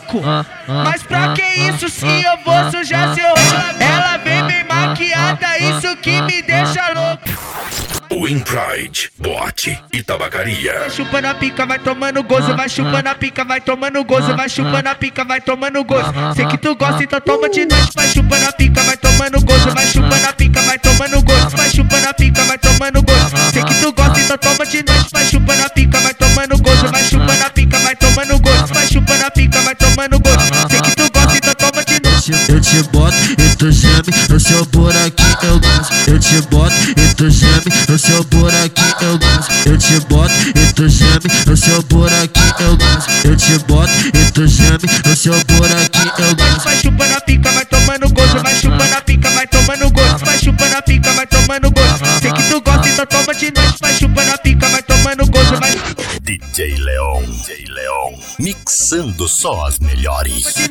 louco. Mas pra que isso se eu vou sujar seu rosto? Ela vem bem maquiada, isso que me deixa louco. Win Pride, boate e tabacaria. Vai chupando a pica, vai tomando gozo. Vai chupando a pica, vai tomando gozo. Vai chupando a pica, vai tomando gozo. Sei que tu gosta, então toma de noite. Vai chupando a pica, vai tomando gozo. Vai chupando a pica, vai tomando gozo. Vai chupando a pica, vai tomando gozo. Sei que tu gosta, então toma de noite. Vai chupando a pica, vai tomando gozo. Vai chupando a pica, vai tomando gozo. Vai chupando a pica, vai tomando gozo. Sei que tu gosta, então toma de noite. Eu te boto e tu geme, no seu buraquinho eu gosto. Eu te boto e tu geme, no seu buraquinho eu gosto. Eu te boto e tu geme, no seu buraquinho eu gosto. Eu te boto e tu geme, no seu buraquinho eu gosto. Vai chupando a pica, vai tomando gozo. Vai chupando a pica, vai tomando gozo. Vai chupando a pica, vai tomando gozo. Sei que tu gosta, então toma de noite. Vai chupando a pica, vai tomando gozo. Vai DJ Leon, mixando só as melhores.